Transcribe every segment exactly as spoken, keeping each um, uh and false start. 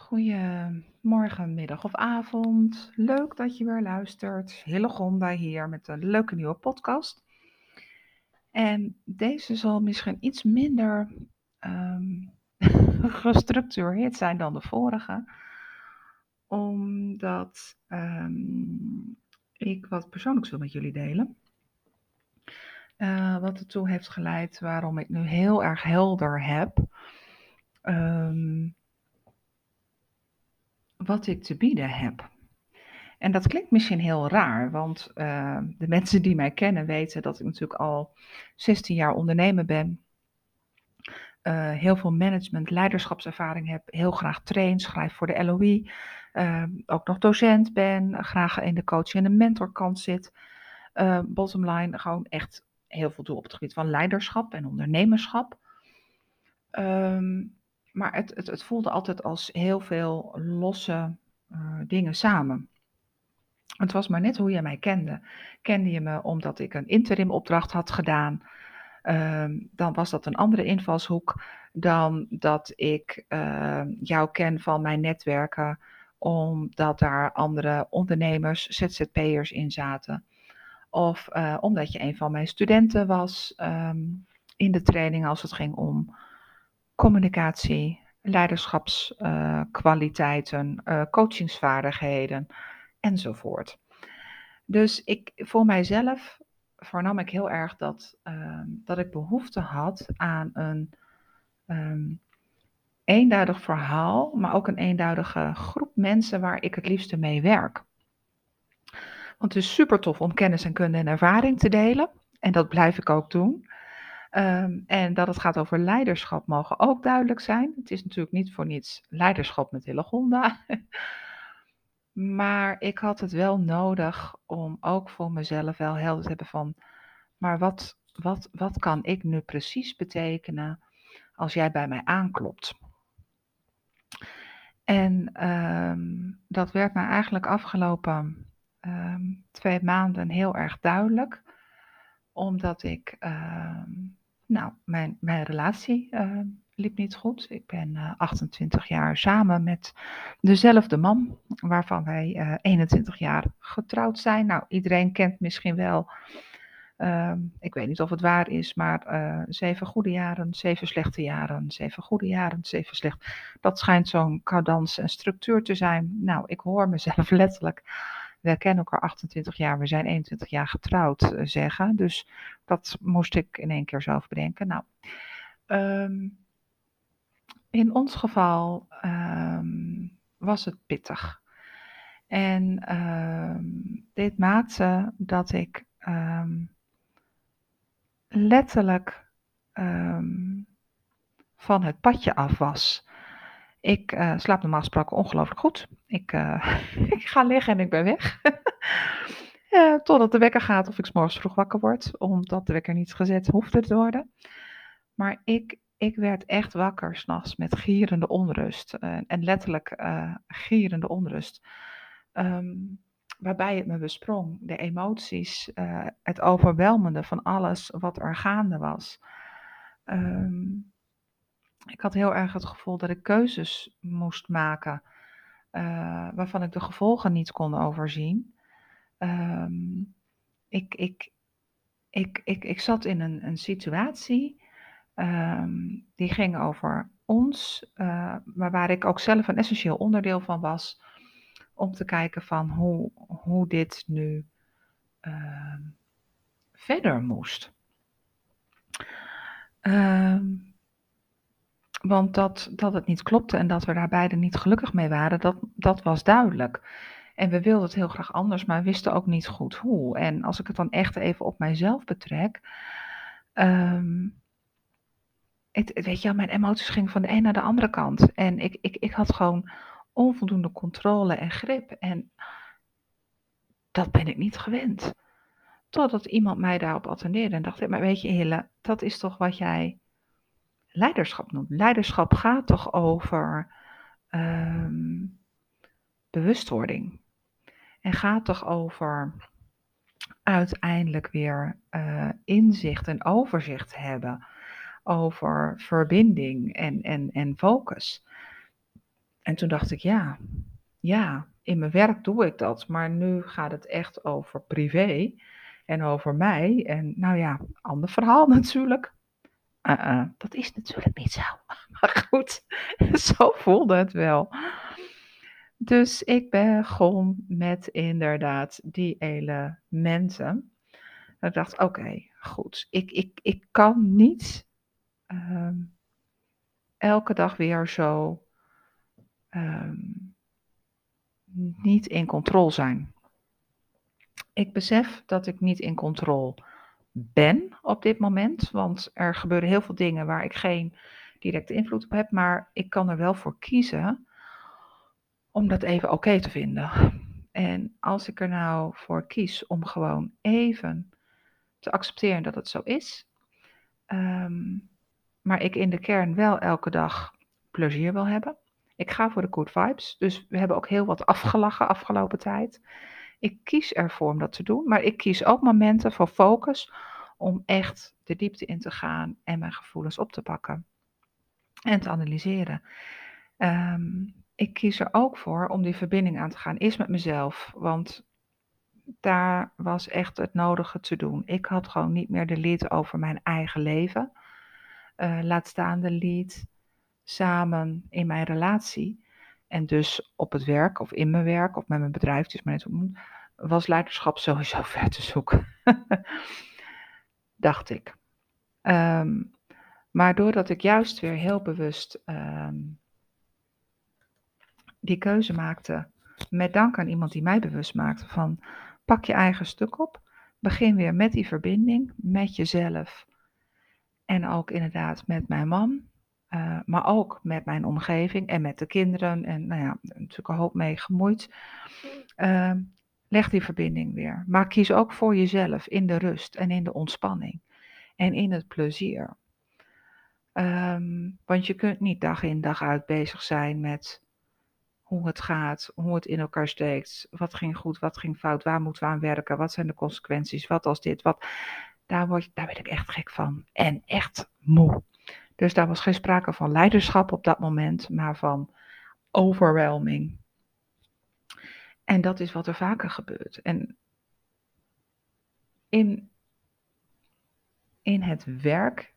Goedemorgen, middag of avond. Leuk dat je weer luistert. Hillegonda hier met een leuke nieuwe podcast. En deze zal misschien iets minder ehm, gestructureerd zijn dan de vorige, omdat ehm, ik wat persoonlijks wil met jullie delen. Eh, wat ertoe heeft geleid waarom ik nu heel erg helder heb ehm, wat ik te bieden heb. En dat klinkt misschien heel raar, want uh, de mensen die mij kennen weten dat ik natuurlijk al zestien jaar ondernemer ben. Uh, heel veel management, leiderschapservaring heb, heel graag train, schrijf voor de L O I. Uh, ook nog docent ben, graag in de coach- en de mentorkant zit. Uh, bottom line, gewoon echt heel veel doe op het gebied van leiderschap en ondernemerschap. Um, maar het, het, het voelde altijd als heel veel losse uh, dingen samen. Het was maar net hoe je mij kende. Kende je me omdat ik een interim opdracht had gedaan, um, dan was dat een andere invalshoek dan dat ik uh, jou ken van mijn netwerken, omdat daar andere ondernemers, Z Z P'ers in zaten. Of uh, omdat je een van mijn studenten was um, in de training als het ging om communicatie, leiderschapskwaliteiten, uh, uh, coachingsvaardigheden enzovoort. Dus ik, voor mijzelf vernam ik heel erg dat, uh, dat ik behoefte had aan een um, eenduidig verhaal, maar ook een eenduidige groep mensen waar ik het liefste mee werk. Want het is super tof om kennis en kunde en ervaring te delen. En dat blijf ik ook doen. Um, en dat het gaat over leiderschap mogen ook duidelijk zijn. Het is natuurlijk niet voor niets leiderschap met Hillegonda. Maar ik had het wel nodig om ook voor mezelf wel helder te hebben van, maar wat, wat, wat kan ik nu precies betekenen als jij bij mij aanklopt? En um, dat werd mij eigenlijk afgelopen um, twee maanden heel erg duidelijk, omdat ik, um, nou, mijn, mijn relatie uh, liep niet goed. Ik ben uh, achtentwintig jaar samen met dezelfde man, waarvan wij uh, eenentwintig jaar getrouwd zijn. Nou, iedereen kent misschien wel, uh, ik weet niet of het waar is, maar uh, zeven goede jaren, zeven slechte jaren, zeven goede jaren, zeven slecht. Dat schijnt zo'n cadans en structuur te zijn. Nou, ik hoor mezelf letterlijk, we kennen elkaar achtentwintig jaar, we zijn eenentwintig jaar getrouwd, uh, zeggen. Dus dat moest ik in één keer zelf bedenken. Nou, um, in ons geval um, was het pittig. En um, dit maakte dat ik um, letterlijk um, van het padje af was. Ik uh, slaap normaal gesproken ongelooflijk goed. Ik, uh, ik ga liggen en ik ben weg. uh, totdat de wekker gaat of ik 's morgens vroeg wakker word. Omdat de wekker niet gezet hoefde te worden. Maar ik, ik werd echt wakker 's nachts met gierende onrust. Uh, en letterlijk uh, gierende onrust. Um, waarbij het me besprong. De emoties, uh, het overwelmende van alles wat er gaande was. Um, ik had heel erg het gevoel dat ik keuzes moest maken, uh, waarvan ik de gevolgen niet kon overzien. Um, ik, ik, ik, ik, ik zat in een, een situatie um, die ging over ons, uh, maar waar ik ook zelf een essentieel onderdeel van was, om te kijken van hoe, hoe dit nu uh, verder moest. Um, Want dat, dat het niet klopte en dat we daar beiden niet gelukkig mee waren, dat, dat was duidelijk. En we wilden het heel graag anders, maar wisten ook niet goed hoe. En als ik het dan echt even op mijzelf betrek, um, het, weet je, mijn emoties gingen van de een naar de andere kant. En ik, ik, ik had gewoon onvoldoende controle en grip. En dat ben ik niet gewend. Totdat iemand mij daarop attendeerde en dacht, maar weet je Hille, dat is toch wat jij leiderschap noemt. Leiderschap gaat toch over um, bewustwording. En gaat toch over uiteindelijk weer uh, inzicht en overzicht hebben over verbinding en, en, en focus. En toen dacht ik, ja, ja, in mijn werk doe ik dat, maar nu gaat het echt over privé en over mij. En nou ja, ander verhaal natuurlijk. Uh-uh, dat is natuurlijk niet zo. Maar goed, zo voelde het wel. Dus ik begon met inderdaad die elementen. En ik dacht, oké, okay, goed. Ik, ik, ik kan niet um, elke dag weer zo um, niet in controle zijn. Ik besef dat ik niet in controle ben op dit moment, want er gebeuren heel veel dingen waar ik geen directe invloed op heb, maar ik kan er wel voor kiezen om dat even oké okay te vinden. En als ik er nou voor kies om gewoon even te accepteren dat het zo is, um, maar ik in de kern wel elke dag plezier wil hebben. Ik ga voor de good vibes, dus we hebben ook heel wat afgelachen afgelopen tijd. Ik kies ervoor om dat te doen, maar ik kies ook momenten voor focus om echt de diepte in te gaan en mijn gevoelens op te pakken en te analyseren. Um, ik kies er ook voor om die verbinding aan te gaan, eerst met mezelf, want daar was echt het nodige te doen. Ik had gewoon niet meer de lead over mijn eigen leven, uh, laat staan de lead samen in mijn relatie en dus op het werk of in mijn werk of met mijn bedrijf, het is maar net hoe het moet, was leiderschap sowieso ver te zoeken, dacht ik. Um, maar doordat ik juist weer heel bewust um, die keuze maakte, met dank aan iemand die mij bewust maakte van pak je eigen stuk op, begin weer met die verbinding met jezelf en ook inderdaad met mijn man, uh, maar ook met mijn omgeving en met de kinderen en nou ja, natuurlijk een hoop mee gemoeid. Uh, leg die verbinding weer, maar kies ook voor jezelf in de rust en in de ontspanning en in het plezier. Um, want je kunt niet dag in dag uit bezig zijn met hoe het gaat, hoe het in elkaar steekt, wat ging goed, wat ging fout, waar moeten we aan werken, wat zijn de consequenties, wat als dit, wat, daar, word, daar werd ik echt gek van en echt moe. Dus daar was geen sprake van leiderschap op dat moment, maar van overwhelming. En dat is wat er vaker gebeurt. En in, in het werk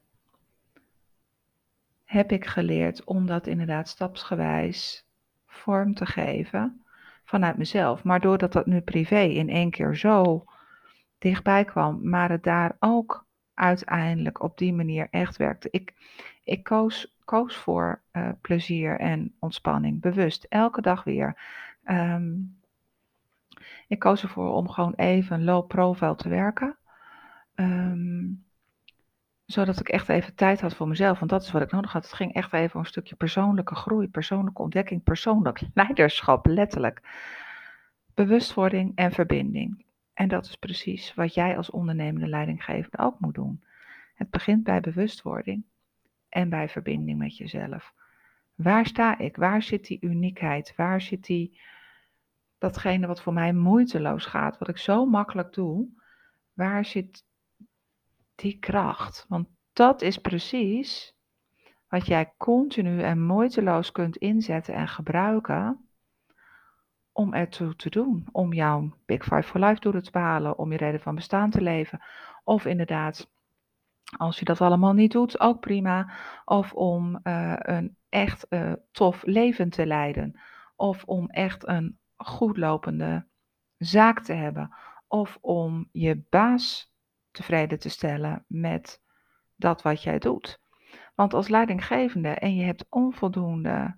heb ik geleerd om dat inderdaad stapsgewijs vorm te geven vanuit mezelf. Maar doordat dat nu privé in één keer zo dichtbij kwam, maar het daar ook uiteindelijk op die manier echt werkte. Ik, ik koos, koos voor uh, plezier en ontspanning, bewust, elke dag weer. Um, ik koos ervoor om gewoon even low profile te werken. Um, zodat ik echt even tijd had voor mezelf, want dat is wat ik nodig had. Het ging echt even om een stukje persoonlijke groei, persoonlijke ontdekking, persoonlijk leiderschap, letterlijk. Bewustwording en verbinding. En dat is precies wat jij als ondernemende leidinggevende ook moet doen. Het begint bij bewustwording en bij verbinding met jezelf. Waar sta ik? Waar zit die uniekheid? Waar zit die, datgene wat voor mij moeiteloos gaat, wat ik zo makkelijk doe? Waar zit die kracht? Want dat is precies wat jij continu en moeiteloos kunt inzetten en gebruiken om ertoe te doen. Om jouw Big Five for Life doelen te behalen, om je reden van bestaan te leven. Of inderdaad, als je dat allemaal niet doet, ook prima. Of om uh, een echt uh, tof leven te leiden. Of om echt een goed lopende zaak te hebben. Of om je baas tevreden te stellen met dat wat jij doet. Want als leidinggevende en je hebt onvoldoende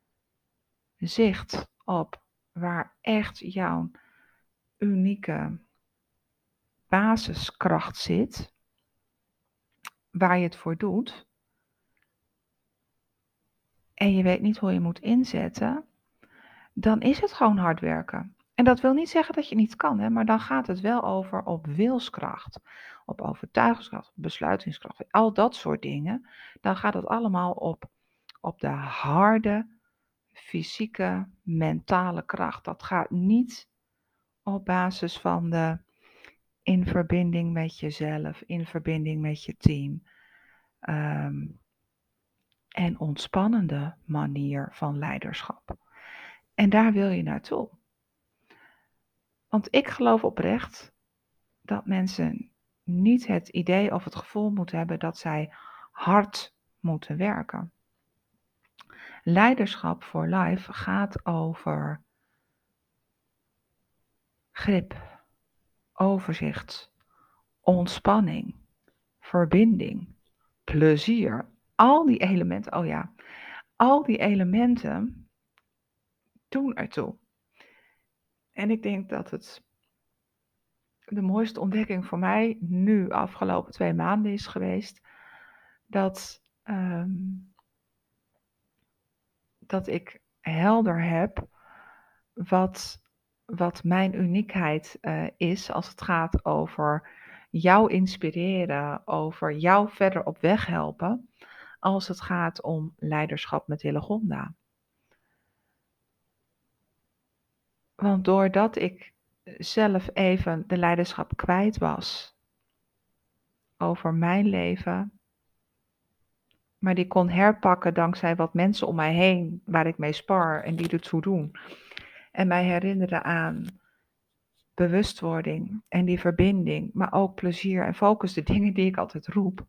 zicht op waar echt jouw unieke basiskracht zit, waar je het voor doet, en je weet niet hoe je moet inzetten, dan is het gewoon hard werken. En dat wil niet zeggen dat je niet kan, hè, maar dan gaat het wel over op wilskracht, op overtuigingskracht, op besluitingskracht, al dat soort dingen. Dan gaat het allemaal op, op de harde, fysieke, mentale kracht. Dat gaat niet op basis van de in verbinding met jezelf, in verbinding met je team. Um, en ontspannende manier van leiderschap. En daar wil je naartoe. Want ik geloof oprecht dat mensen niet het idee of het gevoel moeten hebben dat zij hard moeten werken. Leiderschap for Life gaat over grip, overzicht, ontspanning, verbinding, plezier. Al die elementen, oh ja, al die elementen doen ertoe. En ik denk dat het de mooiste ontdekking voor mij nu afgelopen twee maanden is geweest. Dat, um, dat ik helder heb wat, wat mijn uniekheid uh, is als het gaat over jou inspireren, over jou verder op weg helpen, als het gaat om leiderschap met Hillegonda. Want doordat ik zelf even de leiderschap kwijt was over mijn leven, maar die kon herpakken dankzij wat mensen om mij heen, waar ik mee spar en die ertoe doen. En mij herinneren aan bewustwording en die verbinding, maar ook plezier en focus, de dingen die ik altijd roep,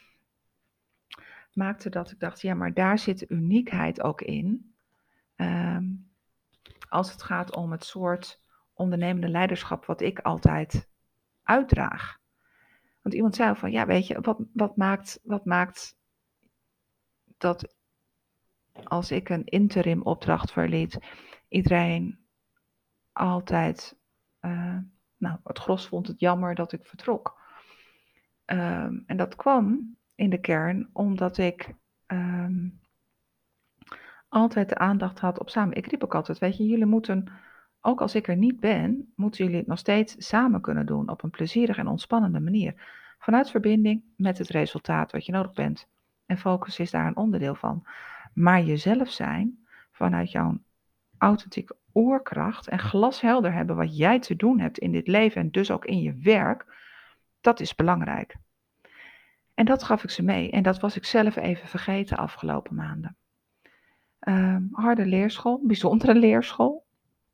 maakte dat ik dacht, ja, maar daar zit uniekheid ook in. Um, als het gaat om het soort ondernemende leiderschap wat ik altijd uitdraag. Want iemand zei van, ja, weet je, wat, wat, maakt, wat maakt dat als ik een interim opdracht verliet, iedereen altijd, uh, nou, het gros vond het jammer dat ik vertrok. Um, en dat kwam in de kern omdat ik um, altijd de aandacht had op samen. Ik riep ook altijd, weet je, jullie moeten, ook als ik er niet ben, moeten jullie het nog steeds samen kunnen doen op een plezierige en ontspannende manier. Vanuit verbinding met het resultaat wat je nodig bent. En focus is daar een onderdeel van. Maar jezelf zijn, vanuit jouw authentieke oerkracht en glashelder hebben wat jij te doen hebt in dit leven en dus ook in je werk, dat is belangrijk. En dat gaf ik ze mee en dat was ik zelf even vergeten afgelopen maanden. Um, harde leerschool, bijzondere leerschool.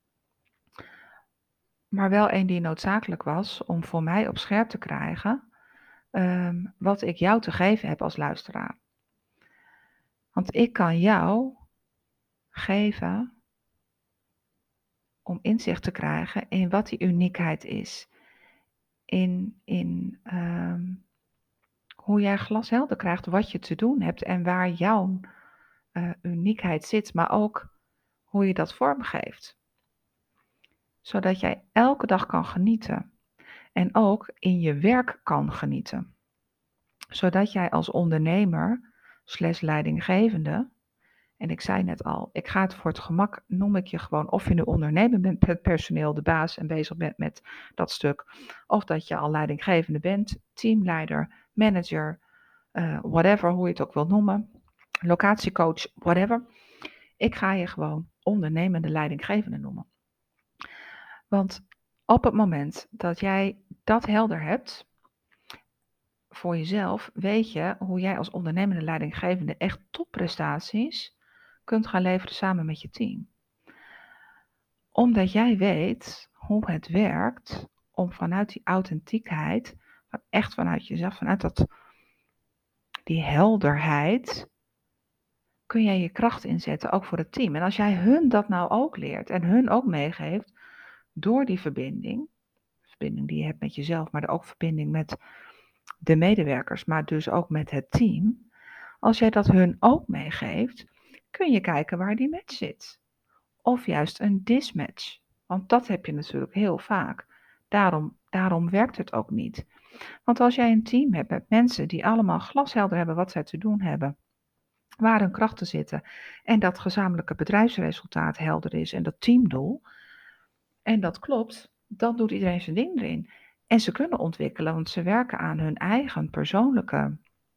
Maar wel een die noodzakelijk was om voor mij op scherp te krijgen um, wat ik jou te geven heb als luisteraar. Want ik kan jou geven om inzicht te krijgen in wat die uniekheid is. In, in um, hoe jij glashelder krijgt wat je te doen hebt en waar jouw uh, uniekheid zit, maar ook hoe je dat vormgeeft. Zodat jij elke dag kan genieten en ook in je werk kan genieten. Zodat jij als ondernemer slash leidinggevende, en ik zei net al, ik ga het voor het gemak, noem ik je gewoon, of je nu ondernemer bent met personeel, de baas en bezig bent met dat stuk, of dat je al leidinggevende bent, teamleider, manager, uh, whatever, hoe je het ook wil noemen, locatiecoach, whatever. Ik ga je gewoon ondernemende leidinggevende noemen. Want op het moment dat jij dat helder hebt voor jezelf, weet je hoe jij als ondernemende leidinggevende echt topprestaties kunt gaan leveren samen met je team. Omdat jij weet hoe het werkt om vanuit die authentiekheid, echt vanuit jezelf, vanuit dat, die helderheid, kun jij je kracht inzetten, ook voor het team. En als jij hun dat nou ook leert en hun ook meegeeft, door die verbinding, verbinding die je hebt met jezelf, maar ook verbinding met de medewerkers, maar dus ook met het team. Als jij dat hun ook meegeeft, kun je kijken waar die match zit. Of juist een dismatch. Want dat heb je natuurlijk heel vaak. Daarom, daarom werkt het ook niet. Want als jij een team hebt met mensen die allemaal glashelder hebben wat zij te doen hebben, waar hun krachten zitten, en dat gezamenlijke bedrijfsresultaat helder is en dat teamdoel, en dat klopt, dan doet iedereen zijn ding erin. En ze kunnen ontwikkelen, want ze werken aan hun eigen persoonlijke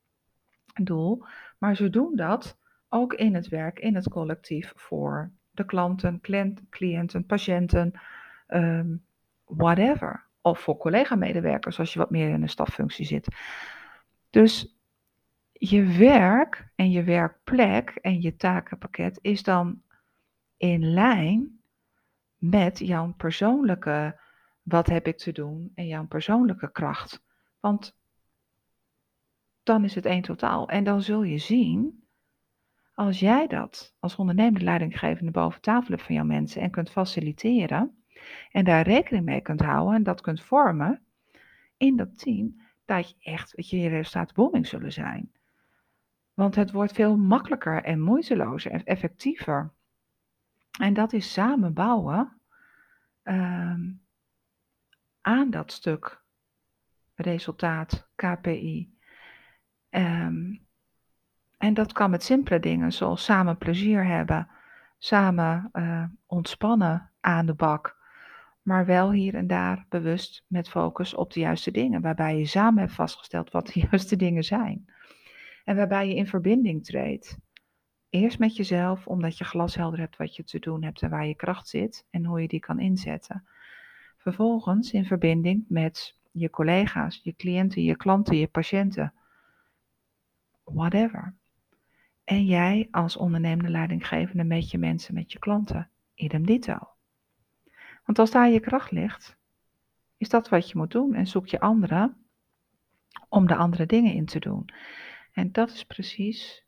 doel, maar ze doen dat ook in het werk, in het collectief voor de klanten, cliënten, patiënten, um, whatever. Of voor collega-medewerkers als je wat meer in een staffunctie zit. Dus je werk en je werkplek en je takenpakket is dan in lijn met jouw persoonlijke, wat heb ik te doen, en jouw persoonlijke kracht. Want dan is het één totaal. En dan zul je zien, als jij dat als ondernemende leidinggevende boven tafel hebt van jouw mensen en kunt faciliteren en daar rekening mee kunt houden en dat kunt vormen in dat team, dat je echt, weet je, je resultaten booming zullen zijn. Want het wordt veel makkelijker en moeitelozer en effectiever. En dat is samen bouwen um, aan dat stuk resultaat, K P I. Um, en dat kan met simpele dingen zoals samen plezier hebben, samen uh, ontspannen aan de bak, maar wel hier en daar bewust met focus op de juiste dingen, waarbij je samen hebt vastgesteld wat de juiste dingen zijn. En waarbij je in verbinding treedt. Eerst met jezelf, omdat je glashelder hebt wat je te doen hebt en waar je kracht zit en hoe je die kan inzetten. Vervolgens in verbinding met je collega's, je cliënten, je klanten, je patiënten. Whatever. En jij als ondernemende leidinggevende met je mensen, met je klanten. Idem dito. Want als daar je kracht ligt, is dat wat je moet doen. En zoek je anderen om de andere dingen in te doen. En dat is precies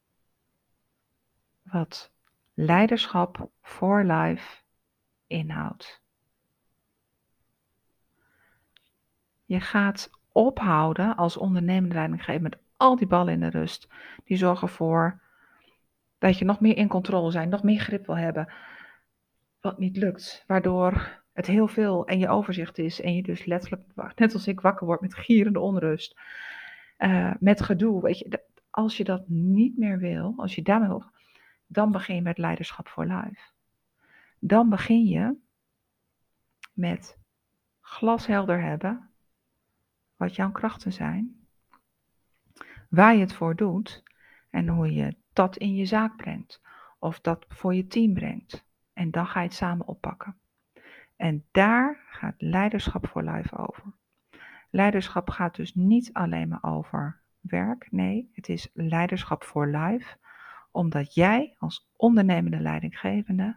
wat leiderschap for life inhoudt. Je gaat ophouden als ondernemende leidinggever met al die ballen in de rust. Die zorgen ervoor dat je nog meer in controle bent, nog meer grip wil hebben. Wat niet lukt, waardoor het heel veel en je overzicht is. En je dus letterlijk, net als ik, wakker wordt met gierende onrust. Uh, met gedoe. Weet je, als je dat niet meer wil, als je daarmee wil, dan begin je met leiderschap for life. Dan begin je met glashelder hebben wat jouw krachten zijn, waar je het voor doet en hoe je dat in je zaak brengt of dat voor je team brengt. En dan ga je het samen oppakken. En daar gaat leiderschap for life over. Leiderschap gaat dus niet alleen maar over werk, nee, het is leiderschap for life, omdat jij als ondernemende leidinggevende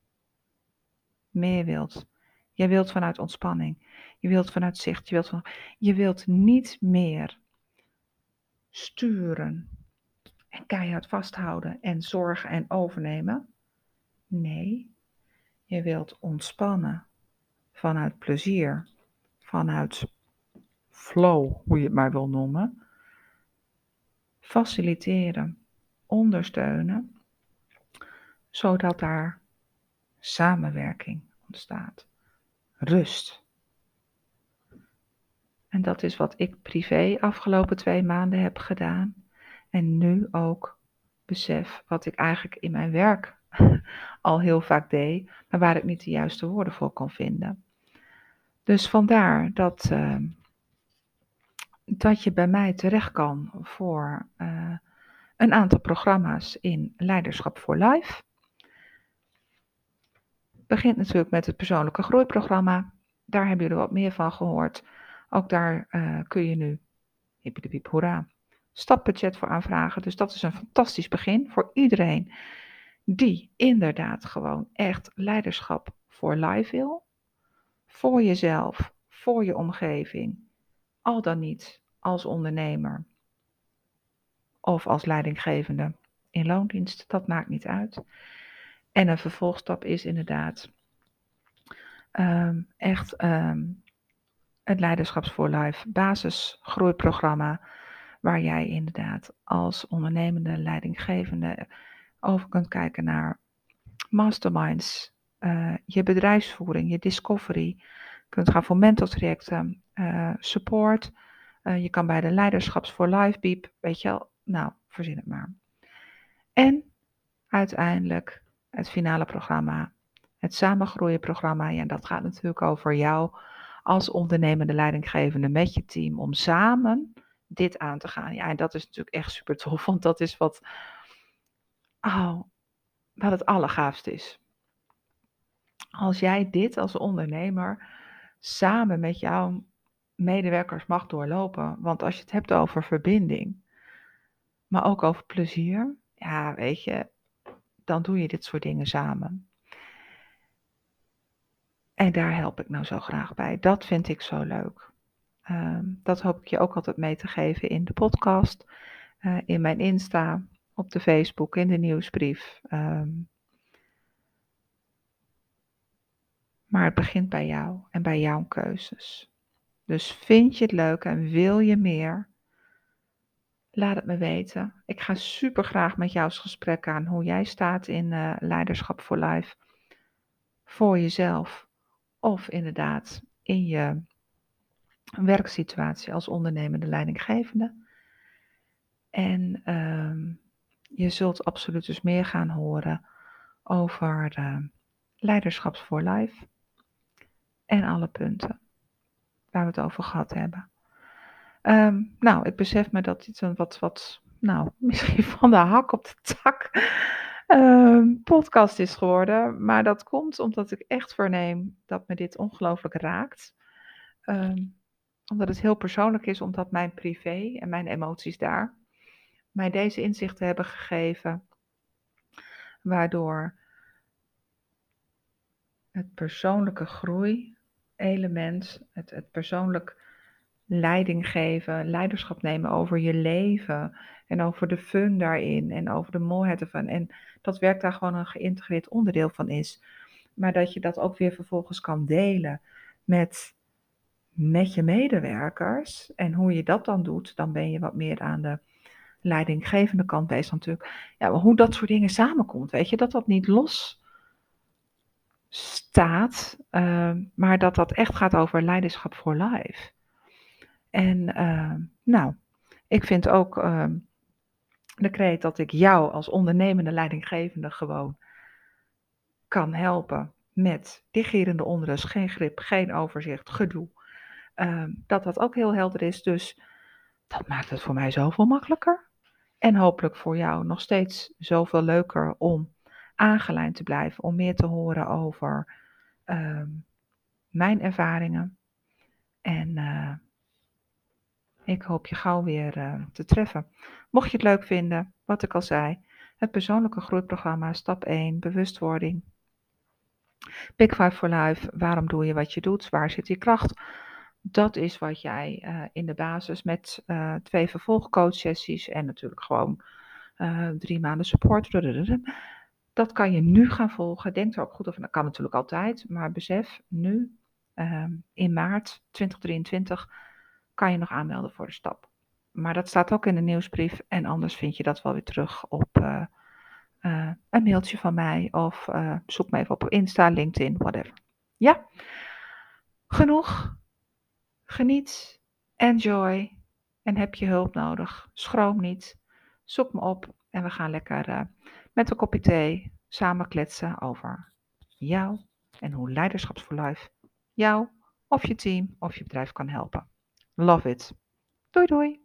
meer wilt. Je wilt vanuit ontspanning, je wilt vanuit zicht, je wilt, van, je wilt niet meer sturen en keihard vasthouden en zorgen en overnemen. Nee, je wilt ontspannen vanuit plezier, vanuit flow, hoe je het maar wil noemen. Faciliteren, ondersteunen, zodat daar samenwerking ontstaat. Rust. En dat is wat ik privé afgelopen twee maanden heb gedaan. En nu ook besef wat ik eigenlijk in mijn werk al heel vaak deed, maar waar ik niet de juiste woorden voor kon vinden. Dus vandaar dat, uh, dat je bij mij terecht kan voor uh, een aantal programma's in Leiderschap for Life. Het begint natuurlijk met het persoonlijke groeiprogramma. Daar hebben jullie wat meer van gehoord. Ook daar uh, kun je nu, hippiedepiep, hoera, stapbudget voor aanvragen. Dus dat is een fantastisch begin voor iedereen die inderdaad gewoon echt leiderschap for life wil. Voor jezelf, voor je omgeving, al dan niet als ondernemer of als leidinggevende in loondienst, dat maakt niet uit. En een vervolgstap is inderdaad um, echt um, het Leiderschaps for Life basisgroeiprogramma, waar jij inderdaad als ondernemende leidinggevende over kunt kijken naar masterminds, uh, je bedrijfsvoering, je discovery, kunt gaan voor mentortrajecten, uh, support. Uh, je kan bij de Leiderschaps for Life Biep, weet je wel, nou, verzin het maar. En uiteindelijk het finale programma, het samengroeien programma. Ja, dat gaat natuurlijk over jou als ondernemende leidinggevende met je team om samen dit aan te gaan. Ja, en dat is natuurlijk echt super tof, want dat is wat, oh, wat het allergaafste is. Als jij dit als ondernemer samen met jouw medewerkers mag doorlopen. Want als je het hebt over verbinding, maar ook over plezier. Ja, weet je, dan doe je dit soort dingen samen. En daar help ik nou zo graag bij. Dat vind ik zo leuk. Um, dat hoop ik je ook altijd mee te geven in de podcast, uh, in mijn Insta, op de Facebook, in de nieuwsbrief. Um, maar het begint bij jou en bij jouw keuzes. Dus vind je het leuk en wil je meer? Laat het me weten. Ik ga super graag met jou eens gesprek aan hoe jij staat in uh, Leiderschap voor Life. Voor jezelf of inderdaad in je werksituatie als ondernemende leidinggevende. En uh, je zult absoluut dus meer gaan horen over uh, Leiderschap voor Life en alle punten waar we het over gehad hebben. Um, nou, ik besef me dat dit een wat, wat, nou, misschien van de hak op de tak um, podcast is geworden. Maar dat komt omdat ik echt verneem dat me dit ongelooflijk raakt. Um, omdat het heel persoonlijk is, omdat mijn privé en mijn emoties daar mij deze inzichten hebben gegeven. Waardoor het persoonlijke groei-element, het, het persoonlijk leiding geven, leiderschap nemen over je leven en over de fun daarin en over de mooiheid ervan. En dat werk daar gewoon een geïntegreerd onderdeel van is. Maar dat je dat ook weer vervolgens kan delen met, met je medewerkers. En hoe je dat dan doet, dan ben je wat meer aan de leidinggevende kant bezig natuurlijk. Ja, maar hoe dat soort dingen samenkomt, weet je, dat dat niet los staat, uh, maar dat dat echt gaat over leiderschap voor life. En uh, nou, ik vind ook uh, de kreet dat ik jou als ondernemende leidinggevende gewoon kan helpen met digerende onrust, geen grip, geen overzicht, gedoe. Uh, dat dat ook heel helder is, dus dat maakt het voor mij zoveel makkelijker. En hopelijk voor jou nog steeds zoveel leuker om aangelijnd te blijven, om meer te horen over uh, mijn ervaringen. En uh, ik hoop je gauw weer uh, te treffen. Mocht je het leuk vinden, wat ik al zei, het persoonlijke groeiprogramma stap één, bewustwording. Big Five for Life, waarom doe je wat je doet, waar zit je kracht? Dat is wat jij uh, in de basis met uh, twee vervolgcoachsessies en natuurlijk gewoon uh, drie maanden support. Dat kan je nu gaan volgen. Denk er ook goed over. Dat kan natuurlijk altijd, maar besef nu uh, in maart twintig drieëntwintig kan je nog aanmelden voor de stap. Maar dat staat ook in de nieuwsbrief en anders vind je dat wel weer terug op uh, uh, een mailtje van mij of uh, zoek me even op Insta, LinkedIn, whatever. Ja, genoeg. Geniet, enjoy en heb je hulp nodig. Schroom niet, zoek me op en we gaan lekker uh, met een kopje thee samen kletsen over jou en hoe Leiderschap voor Life jou of je team of je bedrijf kan helpen. Love it. Doei doei.